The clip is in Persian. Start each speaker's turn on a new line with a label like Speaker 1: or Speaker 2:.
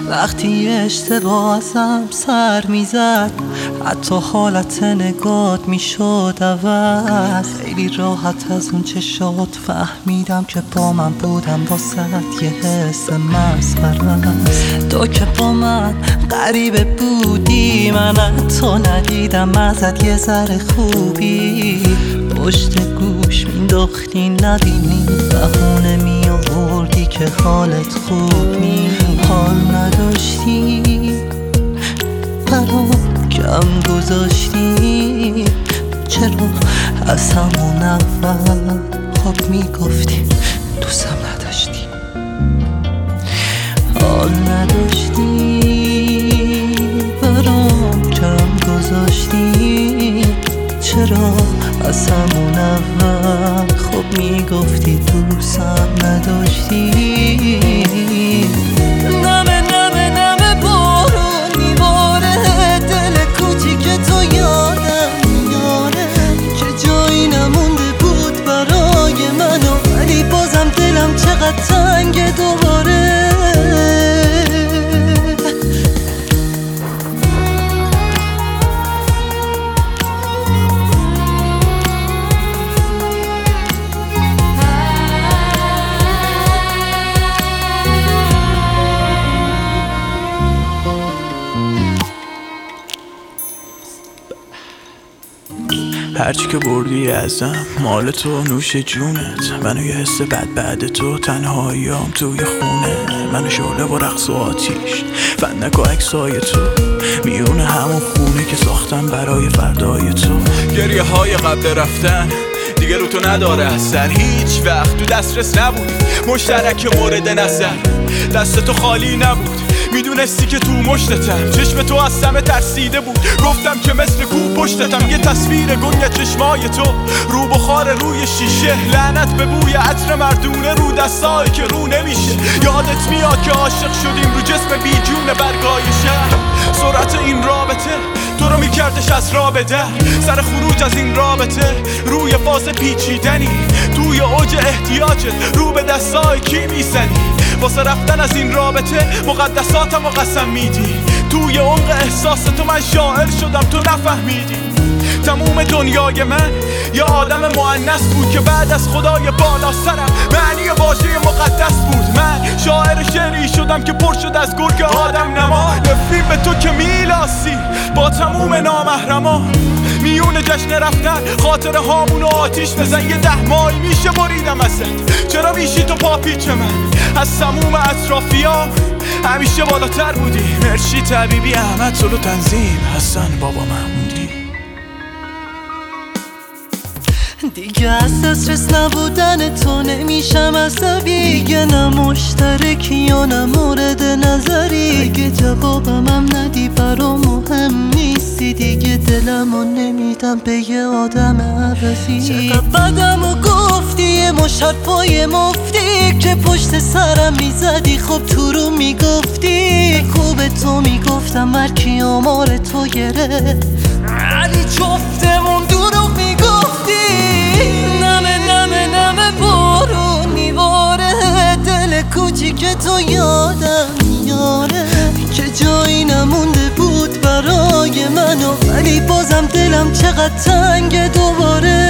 Speaker 1: وقتی اشتباه ازم سر میزد، حتی حالت نگات میشد عوض. خیلی راحت از اون چشات فهمیدم که با من بودم واسه یه حس مسخره. تو که با من غریبه بودی، من حتی ندیدم ازت یه ذره خوبی. پشت گوش مینداختی نبینی، بهونه می آوردی که حالت خوب نی. حال نداشتی برام کم گذاشتی، چرا از همون اول خب میگفتی دوستم نداشتی. حال نداشتی برام کم گذاشتی، چرا از همون اول خب میگفتی دوستم نداشتی. نمه نمه نمه بارون میباره، دل کوچیک تو یادم میاره که جایی نمونده بود برای منو، ولی بازم دلم چقدر تنگ دوباره.
Speaker 2: هرچی که بردی ازم مال تو، نوش جونت. منو یه حس بد بعد تو، تنهاییام توی خونه. منو شعله و رقص و آتیش، فندک و عکسای تو، میونه همون خونه که ساختم برای فردای تو. گریه های قبل رفتن دیگه رو تو نداره اثر، هیچ وقت تو دسترس نبود مشترک مورد نظر. دست تو خالی نبود، میدونستی که تو مشتتم. چشم تو از سمه ترسیده بود، گفتم که مثل کو پشتتم. یه تصویر گنگ چشمای تو رو بخار روی شیشه، لعنت به بوی عطر مردونه رو دستایی که رو نمیشه. یادت میاد که عاشق شدیم رو جسم بیجون برگای شهر. سرعت این رابطه تو رو میکردش از راه به در، سر خروج از این رابطه روی فاز پیچیدنی، توی اوج احتیاجت رو به دستای کی میزنی. واسه رفتن از این رابطه مقدساتم و قسم میدی، توی عمق احساس تو من شاعر شدم تو نفهمیدی. تموم دنیای من یه آدم مؤنث بود که بعد از خدای بالا سرم معنی واژه مقدس بود. من شاعر شعری شدم که پر شد از گرگ آدم نما. نفرین به تو که میلاسی با تموم نامحرمان، میون جشن رفتن خاطره هامون و آتیش بزن. یه 10 ماهی میشه بریدم ازت، چرا میشی تو پاپیچ من از تموم اطرافیام؟ همیشه بالاتر بودی، مرشی طبیبی احمد سلو تنظیم حسن بابا محمودی.
Speaker 1: دیگه از دسترس نبودن تو نمیشم عصبی، نه مشترکی یا نه مورد نظری. اگه جوابم هم ندی برام مهم نیستی، دیگه دلمو نمیدم به یه آدم عوضی. چقدر بدمو گفتی یه مشت حرفای مفتی، که پشت سرم میزدی خب تو رو میگفتی. خوب تو میگفتم مرکی آمار تو گره، علی جفتمون دروغ میگفتی. نمه نمه نمه بارون میباره، دل کوچیک تو یادم میاره که جایی نمونده بود برای منو، ولی بازم دلم چقدر تنگ دوباره.